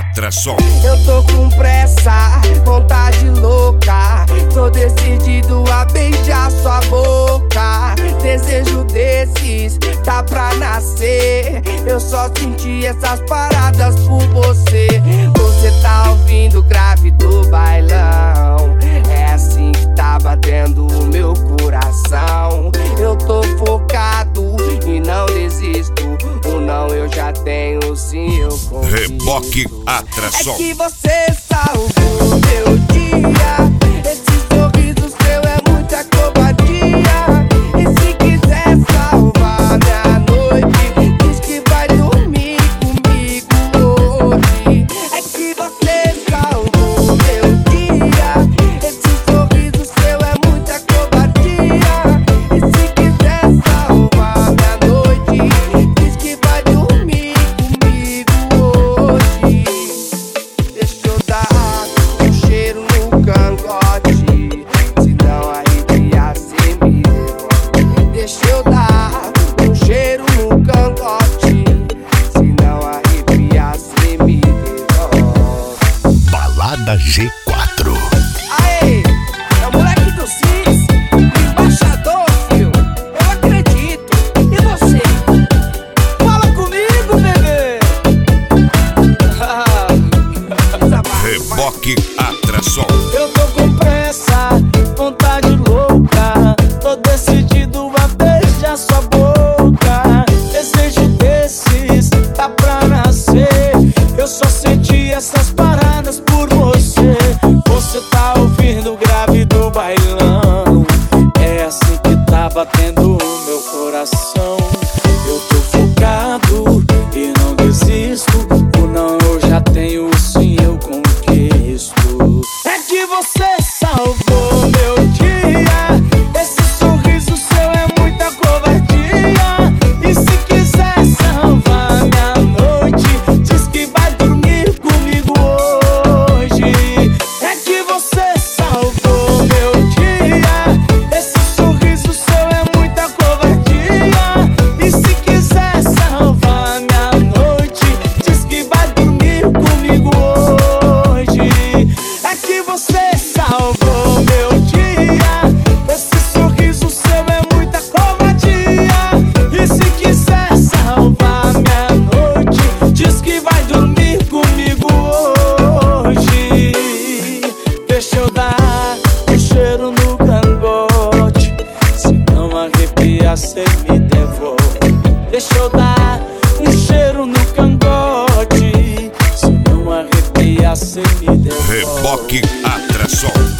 Atração. Eu tô com pressa, vontade louca, tô decidido a beijar sua boca. Desejo desses, tá pra nascer. Eu só senti essas paradas por você. Você tá ouvindo grave do bailão, é assim que tá batendo o meu coração. Eu tô focado e não desisto. O não eu já tenho, sim eu consigo. Reboque Atração. É que você salvou meu dia. Esse sorriso seu é muita covardia. E se quiser salvar minha noite, diz que vai dormir comigo hoje. É que você salvou meu dia. Esse sorriso seu é muita covardia. E se quiser salvar minha noite, diz que vai dormir comigo hoje. Deixa eu dar um cheiro no cangote, se não arrepiar cê me devolve. Deixa eu dar um cheiro no cangote, se não arrepiar cê me devolve. Balada G4. Aê, é o moleque do Cis, embaixador, filho, eu acredito. E você? Fala comigo, bebê. Reboque Atração. Eu tô com pressa, vontade louca, tô decidido a beijar sua boca. Desejo desses, tá pra nascer. Eu só senti essas paradas por você. Você tá ouvindo o grave do bailão, é assim que tá batendo o meu coração. Eu tô focado e não desisto. O não eu já tenho, o sim eu conquisto. É que você salvou meu dia. Esse sorriso seu é muita covardia. E se quiser salvar minha noite, diz que vai dormir comigo hoje. É que você salvou meu dia. Esse sorriso seu é muita covardia. E se quiser salvar minha noite, diz que vai dormir comigo hoje. É que você salvou meu dia. Esse sorriso seu é muita covardia. E se quiser salvar minha noite, diz que vai dormir comigo hoje. Deixa eu dar um cheiro no cangote, se não arrepiar cê me devolve. Deixa eu dar um cheiro no cangote, se não arrepiar cê me devolve. Reboque Atração.